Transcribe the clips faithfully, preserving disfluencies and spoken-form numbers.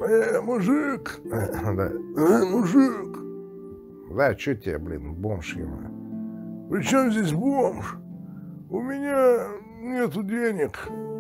Э, мужик! Да. Э, мужик! Да, чё тебе, блин, бомж ему? При чем здесь бомж? У меня нету денег.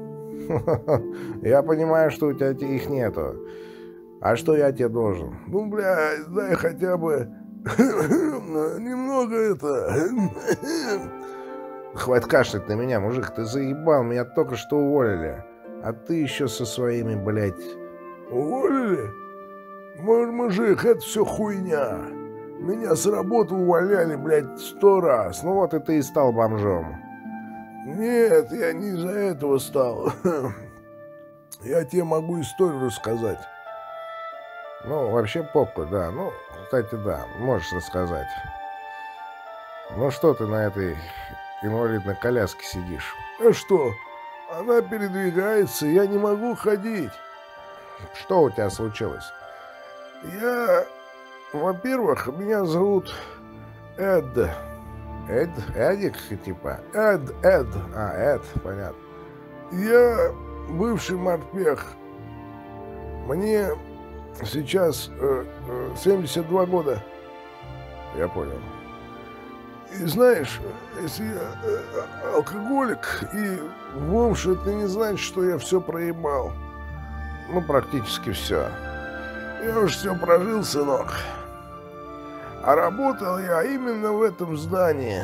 Я понимаю, что у тебя их нету. А что я тебе должен? Ну, блядь, дай хотя бы немного это... Хватит кашлять на меня, мужик, ты заебал, меня только что уволили. А ты еще со своими, блядь... Уволили? Мужик, это все хуйня. Меня с работы увольняли, блядь, сто раз. Ну вот и ты и стал бомжом. Нет, я не из-за этого стал. Я тебе могу историю рассказать. Ну, вообще попку, да. Ну, кстати, да, можешь рассказать. Ну что ты на этой инвалидной коляске сидишь? А что? Она передвигается, я не могу ходить. Что у тебя случилось? Я, во-первых, меня зовут Эд. Эд? Эдик, типа? Эд, Эд. А, Эд, понятно. Я бывший морпех. Мне сейчас э, э, семьдесят два года. Я понял. И знаешь, если я э, алкоголик и бомж, это не значит, что я все проебал. Ну, практически все. Я уж все прожил, сынок. А работал я именно в этом здании.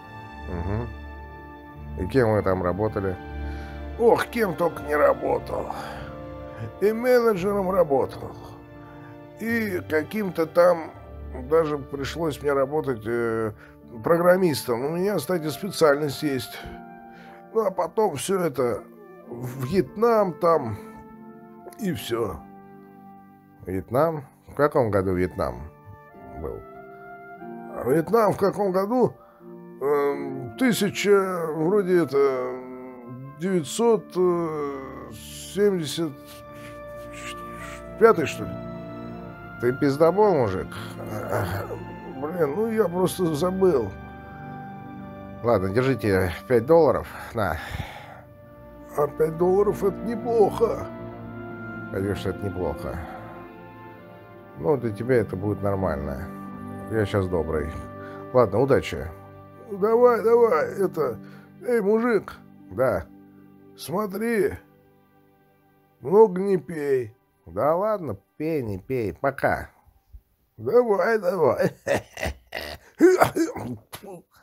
Угу. И кем вы там работали? Ох, кем только не работал. И менеджером работал. И каким-то там даже пришлось мне работать э, программистом. У меня, кстати, специальность есть. Ну, а потом все это в Вьетнам там и все. Вьетнам? В каком году Вьетнам был? А Вьетнам в каком году? Э, тысяча, вроде это, девятьсот семьдесят пятый, что ли? Ты пиздобол, мужик? Блин, ну я просто забыл. Ладно, держите пять долларов. На. А пять долларов это неплохо. Конечно, это неплохо. Ну, для тебя это будет нормально. Я сейчас добрый. Ладно, удачи. Давай, давай, это... Эй, мужик. Да. Смотри. Много не пей. Да ладно, пей, не пей. Пока. Давай, давай.